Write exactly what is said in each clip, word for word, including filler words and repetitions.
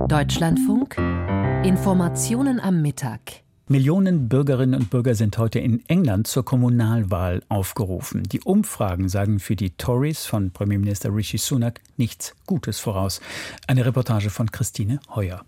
Deutschlandfunk. Informationen am Mittag. Millionen Bürgerinnen und Bürger sind heute in England zur Kommunalwahl aufgerufen. Die Umfragen sagen für die Tories von Premierminister Rishi Sunak nichts Gutes voraus. Eine Reportage von Christine Heuer.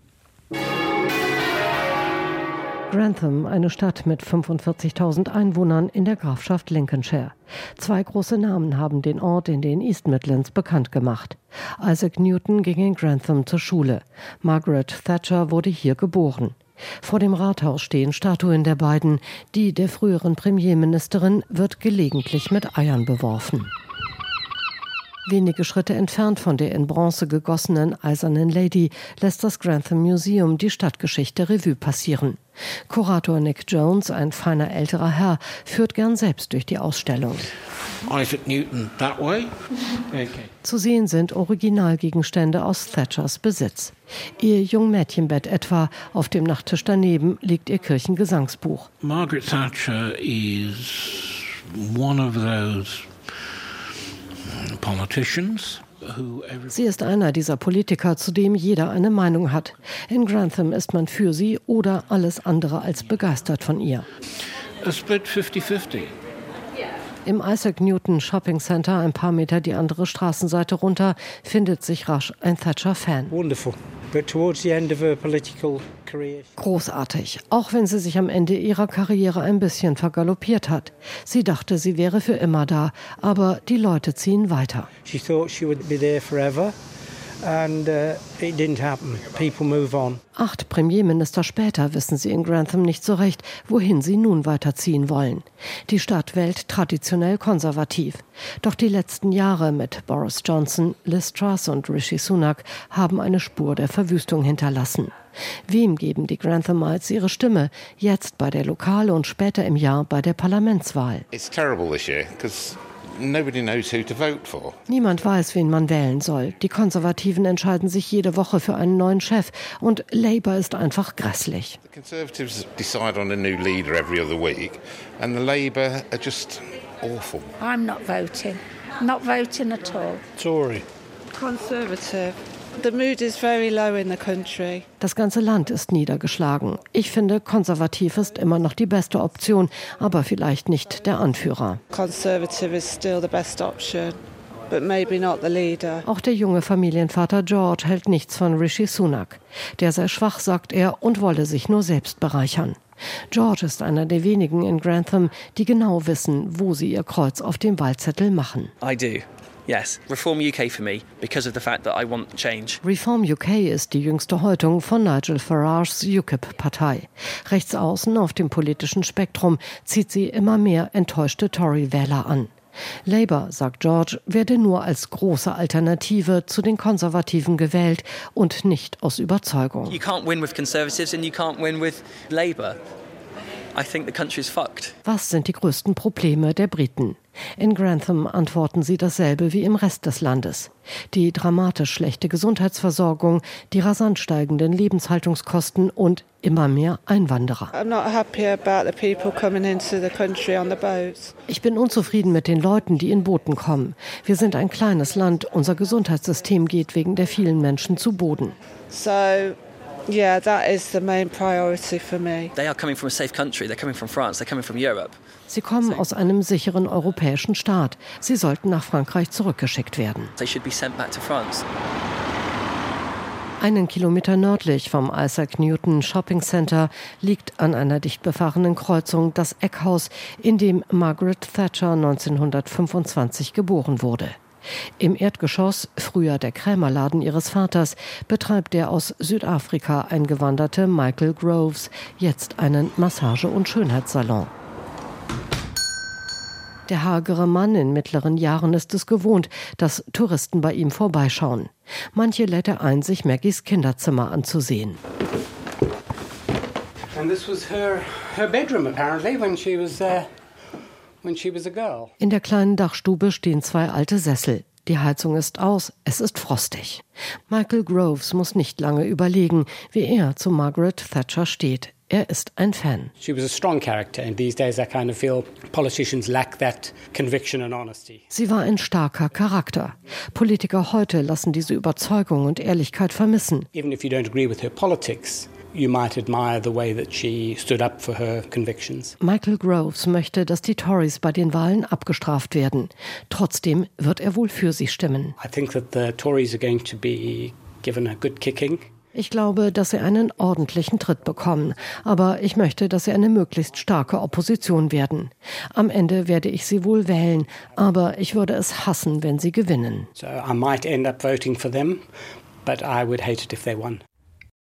Grantham, eine Stadt mit fünfundvierzigtausend Einwohnern in der Grafschaft Lincolnshire. Zwei große Namen haben den Ort in den East Midlands bekannt gemacht. Isaac Newton ging in Grantham zur Schule. Margaret Thatcher wurde hier geboren. Vor dem Rathaus stehen Statuen der beiden. Die der früheren Premierministerin wird gelegentlich mit Eiern beworfen. Wenige Schritte entfernt von der in Bronze gegossenen Eisernen Lady lässt das Grantham Museum die Stadtgeschichte Revue passieren. Kurator Nick Jones, ein feiner älterer Herr, führt gern selbst durch die Ausstellung. Isaac Newton, that way. Okay. Zu sehen sind Originalgegenstände aus Thatchers Besitz. Ihr Jungmädchenbett etwa, auf dem Nachttisch daneben liegt ihr Kirchengesangsbuch. Margaret Thatcher is one of those politicians. Sie ist einer dieser Politiker, zu dem jeder eine Meinung hat. In Grantham ist man für sie oder alles andere als begeistert von ihr. A split fifty fifty. Im Isaac Newton Shopping Center, ein paar Meter die andere Straßenseite runter, findet sich rasch ein Thatcher-Fan. Wonderful. But towards the end of her political career. Großartig, auch wenn sie sich am Ende ihrer Karriere ein bisschen vergaloppiert hat. Sie dachte, sie wäre für immer da, aber die Leute ziehen weiter. She thought she would be there forever. And uh, it didn't happen. People move on. Acht Premierminister später wissen sie in Grantham nicht so recht, wohin sie nun weiterziehen wollen. Die Stadt wählt traditionell konservativ. Doch die letzten Jahre mit Boris Johnson, Liz Truss und Rishi Sunak haben eine Spur der Verwüstung hinterlassen. Wem geben die Granthamites ihre Stimme, jetzt bei der Lokal- und später im Jahr bei der Parlamentswahl? It's terrible this year, because nobody knows who to vote for. Niemand weiß, wen man wählen soll. Die Konservativen entscheiden sich jede Woche für einen neuen Chef und Labour ist einfach grässlich. The Conservatives decide on a new leader every other week and the Labour are just awful. I'm not voting. Not voting at all. Tory. Conservative. The mood is very low in the country. Das ganze Land ist niedergeschlagen. Ich finde, konservativ ist immer noch die beste Option, aber vielleicht nicht der Anführer. Conservative is still the best option, but maybe not the leader. Auch der junge Familienvater George hält nichts von Rishi Sunak. Der sei schwach, sagt er, und wolle sich nur selbst bereichern. George ist einer der wenigen in Grantham, die genau wissen, wo sie ihr Kreuz auf dem Wahlzettel machen. I do. Yes, Reform U K for me, because of the fact that I want change. Reform U K ist die jüngste Häutung von Nigel Farages U K I P-Partei. Rechts außen auf dem politischen Spektrum zieht sie immer mehr enttäuschte Tory-Wähler an. Labour, sagt George, werde nur als große Alternative zu den Konservativen gewählt und nicht aus Überzeugung. You can't win with Conservatives and you can't win with Labour. I think the country's fucked. Was sind die größten Probleme der Briten? In Grantham antworten sie dasselbe wie im Rest des Landes. Die dramatisch schlechte Gesundheitsversorgung, die rasant steigenden Lebenshaltungskosten und immer mehr Einwanderer. I'm not happy about the people coming into the country on the boats. Ich bin unzufrieden mit den Leuten, die in Booten kommen. Wir sind ein kleines Land, unser Gesundheitssystem geht wegen der vielen Menschen zu Boden. So yeah, that is the main priority for me. They are coming from a safe country. They're coming from France. They're coming from Europe. Sie kommen aus einem sicheren europäischen Staat. Sie sollten nach Frankreich zurückgeschickt werden. They should be sent back to France. Einen Kilometer nördlich vom Isaac Newton Shopping Center liegt an einer dicht befahrenen Kreuzung das Eckhaus, in dem Margaret Thatcher neunzehnhundertfünfundzwanzig geboren wurde. Im Erdgeschoss, früher der Krämerladen ihres Vaters, betreibt der aus Südafrika eingewanderte Michael Groves jetzt einen Massage- und Schönheitssalon. Der hagere Mann in mittleren Jahren ist es gewohnt, dass Touristen bei ihm vorbeischauen. Manche lädt er ein, sich Maggies Kinderzimmer anzusehen. And this was her her bedroom apparently when she was uh, when she was a girl. In der kleinen Dachstube stehen zwei alte Sessel. Die Heizung ist aus, es ist frostig. Michael Groves muss nicht lange überlegen, wie er zu Margaret Thatcher steht. Er ist ein Fan. She was a strong character, and these days I kind of feel politicians lack that conviction and honesty. Sie war ein starker Charakter. Politiker heute lassen diese Überzeugung und Ehrlichkeit vermissen. Even if you don't agree with her politics, you might admire the way that she stood up for her convictions. Michael Groves möchte, dass die Tories bei den Wahlen abgestraft werden. Trotzdem wird er wohl für sie stimmen. I think that the Tories are going to be given a good kicking. Ich glaube, dass sie einen ordentlichen Tritt bekommen. Aber ich möchte, dass sie eine möglichst starke Opposition werden. Am Ende werde ich sie wohl wählen, aber ich würde es hassen, wenn sie gewinnen. So I might end up voting for them, but I would hate it if they won.